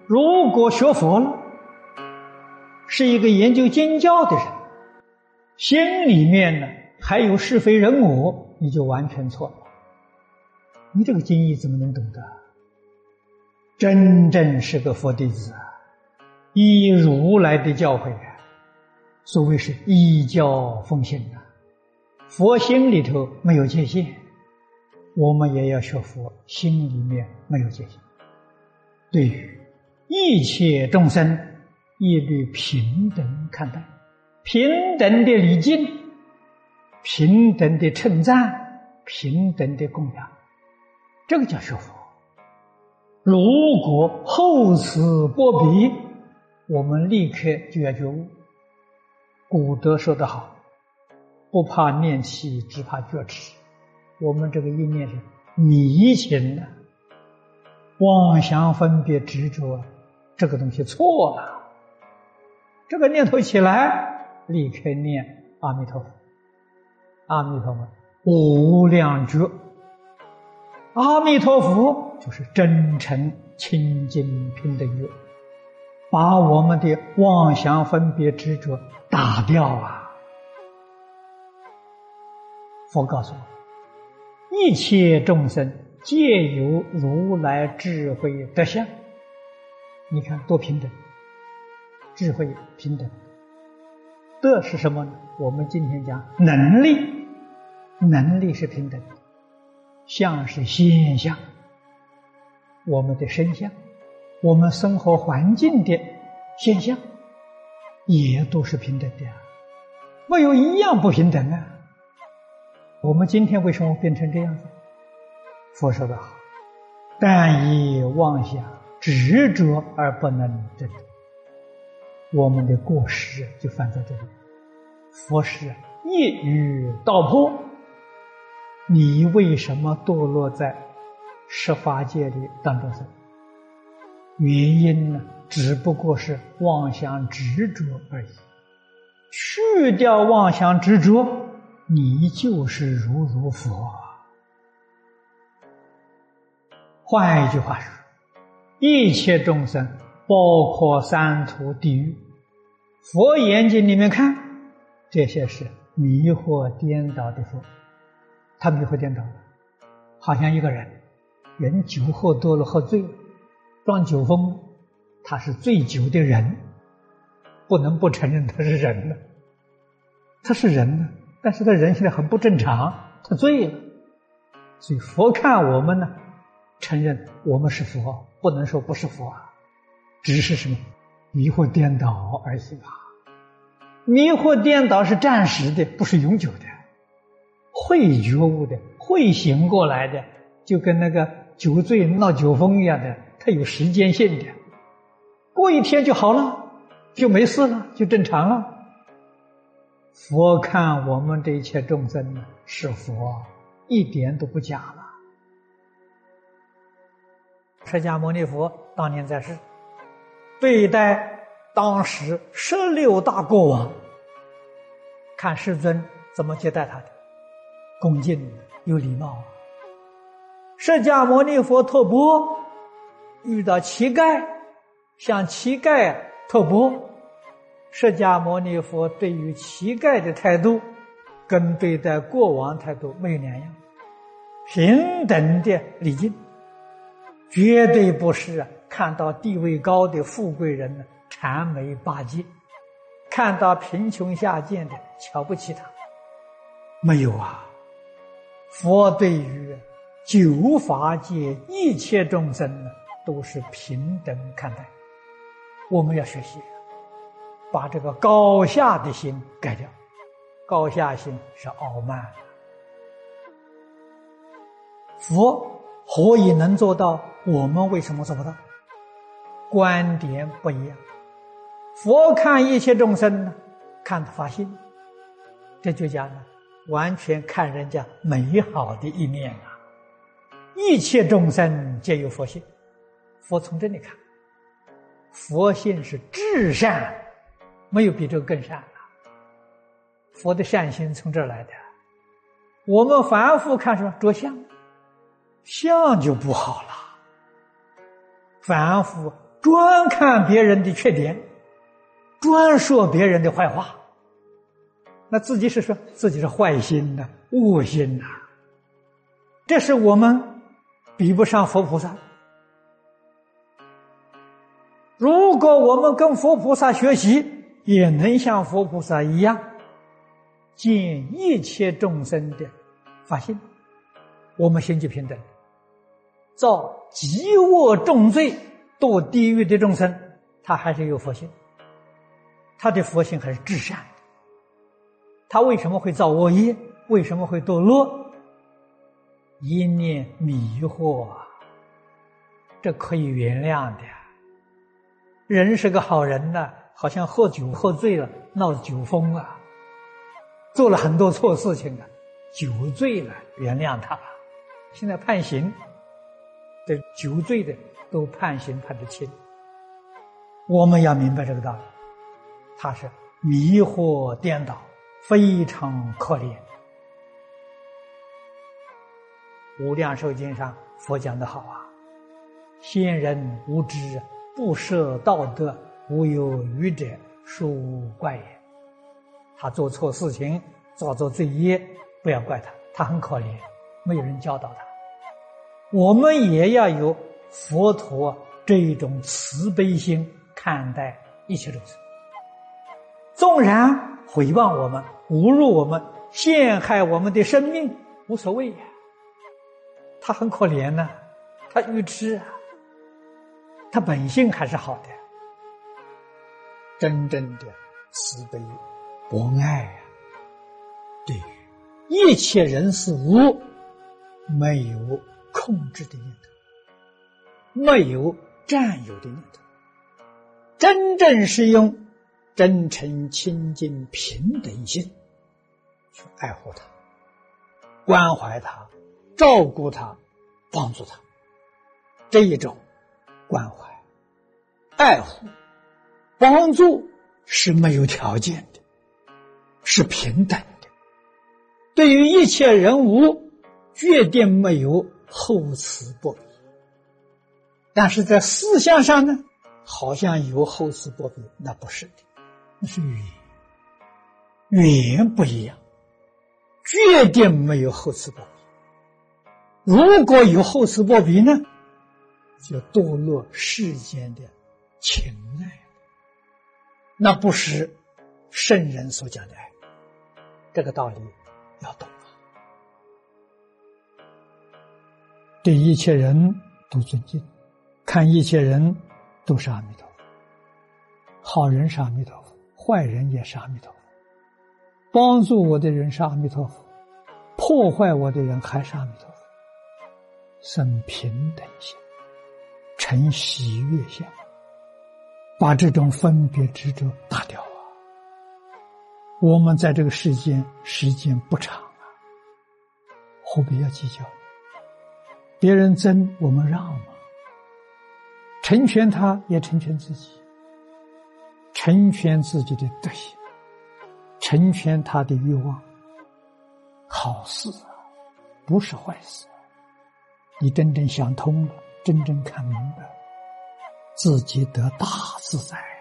如果学佛了，是一个研究经教的人，心里面呢还有是非人我，你就完全错了。你这个经义怎么能懂得？真正是个佛弟子啊，依如来的教诲啊，所谓是依教奉行啊。佛心里头没有界限，我们也要学佛，心里面没有界限。对于一切众生，一律平等看待，平等的礼敬，平等的称赞，平等的供养，这个叫学佛。如果厚此薄彼，我们立刻就要觉悟。古德说得好，不怕念起，只怕觉迟。我们这个一念是迷情的，妄想分别执着，这个东西错了。这个念头起来，立刻念阿弥陀佛。阿弥陀佛，无量觉。阿弥陀佛就是真诚清净平等觉，把我们的妄想分别执着打掉啊！佛告诉我，一切众生皆有如来智慧德相。你看多平等，智慧平等。德是什么呢？我们今天讲能力，能力是平等的。相是现象，我们的身相，我们生活环境的现象，也都是平等的啊，没有一样不平等啊。我们今天为什么变成这样子？佛说得好，但以妄想执着而不能证得。我们的过失就犯在这里。佛是一语道破，你为什么堕落在十法界里当众生？原因呢，只不过是妄想执着而已。去掉妄想执着，你就是如佛。换一句话说，一切众生，包括三途地狱，佛眼睛里面看，这些是迷惑颠倒的佛。他迷惑颠倒了，好像一个人酒后多了，喝醉了，装酒疯，他是醉酒的人，不能不承认他是人了。他是人呢，但是他人现在很不正常，他醉了。所以佛看我们呢，承认我们是佛，不能说不是佛啊，只是什么迷惑颠倒而已吧。迷惑颠倒是暂时的，不是永久的。会觉悟的，会醒过来的，就跟那个酒醉闹酒疯一样的，它有时间性的，过一天就好了，就没事了，就正常了。佛看我们这一切众生呢，是佛，一点都不假了。释迦牟尼佛当年在世，对待当时16大国王，看世尊怎么接待他的，恭敬有礼貌。释迦牟尼佛托钵，遇到乞丐，向乞丐托钵，释迦牟尼佛对于乞丐的态度跟对待国王态度没有两样，平等的礼敬，绝对不是看到地位高的富贵人呢谄媚巴结，看到贫穷下贱的瞧不起他，没有啊。佛对于九法界一切众生呢，都是平等看待。我们要学习，把这个高下的心改掉。高下心是傲慢。佛何以能做到？我们为什么做不到？观点不一样。佛看一切众生呢，看发心，这就讲呢，完全看人家美好的一面啊！一切众生皆有佛性，佛从这里看，佛性是至善，没有比这个更善了。佛的善心从这儿来的。我们凡夫看什么？着相，相就不好了。凡夫专看别人的缺点，专说别人的坏话，那自己是说自己是坏心呐、恶心呐，这是我们比不上佛菩萨。如果我们跟佛菩萨学习，也能像佛菩萨一样，见一切众生的法性，我们心就平等。造极恶重罪堕地狱的众生，他还是有佛性，他的佛性还是至善的。他为什么会造恶业？为什么会堕落？一念迷惑，这可以原谅的。人是个好人呢，好像喝酒喝醉了，闹酒疯啊，做了很多错事情啊，酒醉了，原谅他吧。现在判刑，这酒醉的都判刑判得轻。我们要明白这个道理，他是迷惑颠倒，非常可怜。无量寿经上佛讲得好啊，先人无知，不摄道德，无有愚者，殊怪也。他做错事情，造作罪业，不要怪他，他很可怜，没有人教导他。我们也要有佛陀这一种慈悲心看待一切众生，纵然毁谤我们、侮辱我们、陷害我们的生命，无所谓呀。他很可怜呐，他愚痴啊，他本性还是好的。真正的慈悲博爱啊，对于一切人事物没有控制的念头，没有占有的念头，真正是用真诚、清净、平等心去爱护他、关怀他、照顾他、帮助他。这一种关怀、爱护、帮助是没有条件的，是平等的。对于一切人物，决定没有厚此薄彼。但是在思想上呢，好像有厚此薄彼，那不是的，那是语言，语言不一样，决定没有厚此薄彼。如果有厚此薄彼呢，就堕落世间的情爱，那不是圣人所讲的爱。这个道理要懂啊。对一切人都尊敬，看一切人都是阿弥陀佛，好人是阿弥陀佛，坏人也是阿弥陀佛，帮助我的人是阿弥陀佛，破坏我的人还是阿弥陀佛。生平等心，成喜悦相，把这种分别执着打掉啊！我们在这个世间时间不长啊，何必要计较？别人争我们让吗？成全他也成全自己，成全自己的德行，成全他的欲望，好事啊，不是坏事。你真正想通了，真正看明白，自己得大自在啊！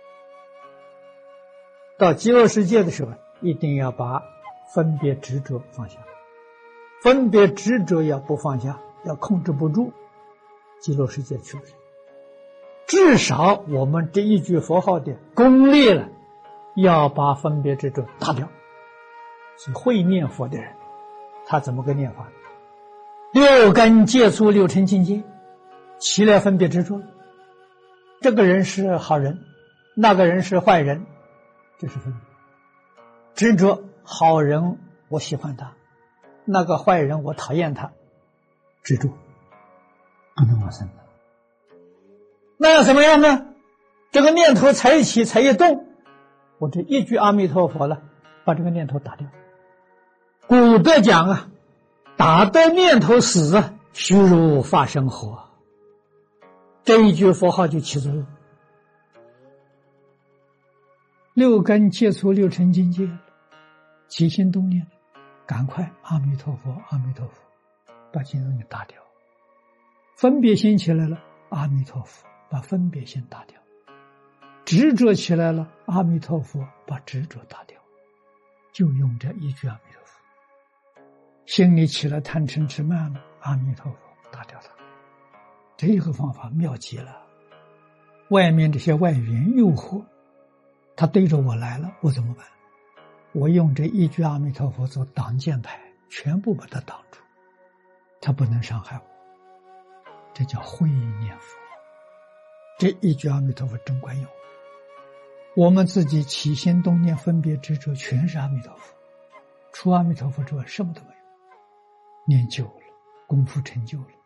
到极乐世界的时候，一定要把分别执着放下。分别执着要不放下，要控制不住，极乐世界去不了。至少我们这一句佛号的功力了，要把分别执着打掉。所以会念佛的人，他怎么个念法？六根接触六尘境界，起来分别执着，这个人是好人，那个人是坏人，这是分别执着。好人我喜欢他，那个坏人我讨厌他，执着不能往生的。那要怎么样呢？这个念头才一起才一动，我这一句阿弥陀佛了，把这个念头打掉。古德讲啊，打得念头死啊，虚如法身活。这一句佛号就起作用。六根接触六尘境界，起心动念，赶快阿弥陀佛，阿弥陀佛，把经文给打掉。分别心起来了，阿弥陀佛， 把分别心打掉，执着起来了，阿弥陀佛把执着打掉，就用这一句阿弥陀佛。心里起了贪嗔痴慢了，阿弥陀佛打掉它。这个方法妙极了。外面这些外缘诱惑，他对着我来了，我怎么办？我用这一句阿弥陀佛做挡箭牌，全部把它挡住，他不能伤害我。这叫慧念佛。这一句阿弥陀佛真管用。我们自己起心动念分别执着全是阿弥陀佛，除阿弥陀佛之外什么都没有。念久了，功夫成就了，